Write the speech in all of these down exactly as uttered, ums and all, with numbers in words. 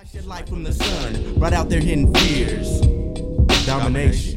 Shed light from the sun, right out there hidden fears. Domination.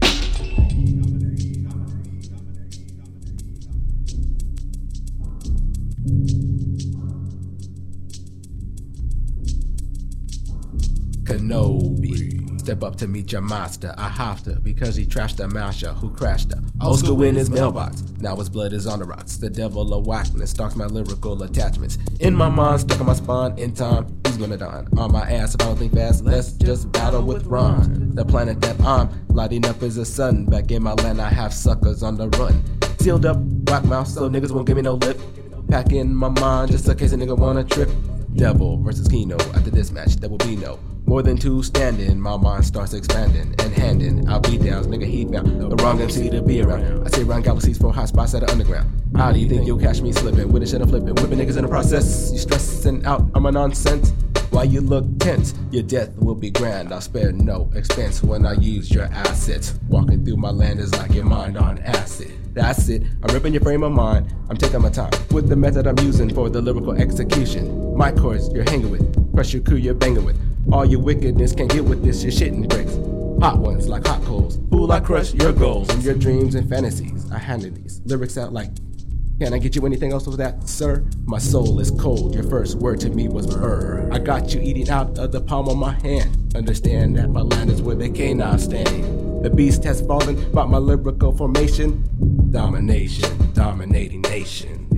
Kenobi. Step up to meet your master. I have to, because he trashed the masher who crashed the old school in his mailbox. Now his blood is on the rocks. The devil of whackness stalks my lyrical attachments. In my mind, stuck on my spine. In time, he's gonna dine on my ass. If I don't think fast, let's just battle with rhymes. The planet that I'm lighting up is the sun. Back in my land, I have suckers on the run. Sealed up, whack mouth, so niggas won't give me no lip. Pack in my mind, just in case a nigga wanna trip. Devil versus Keno. After this match, there will be no more than two standing. My mind starts expanding and handing out beat downs. Nigga, he found the wrong M C to be around. I say around galaxies for hot spots at the underground. How do you think you'll catch me slipping? With a shit I'm flipping, whipping niggas in the process. You stressing out, I'm a nonsense. Why you look tense? Your death will be grand. I'll spare no expense when I use your assets. Walking through my land is like your mind on acid. That's it, I'm ripping your frame of mind. I'm taking my time with the method I'm using for the lyrical execution. My chords you're hanging with, crush your crew you're banging with. All your wickedness can't get with this, your shitting bricks. Hot ones like hot coals. Fool, I crush your goals and your dreams and fantasies. I handed these lyrics out like, can I get you anything else with that, sir? My soul is cold, your first word to me was brr. I got you eating out of the palm of my hand. Understand that my land is where they cannot stand. The beast has fallen, but my lyrical formation. Domination, dominating nation.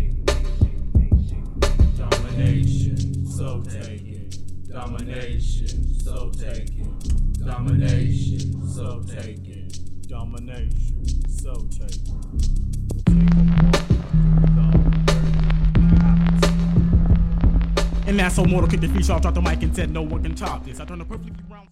Domination, so take it. Domination, so take it. Domination, so take it. Domination, so take it. And that's so mortal kicked the feet, y'all dropped the mic and said no one can top this. I turned a perfectly round.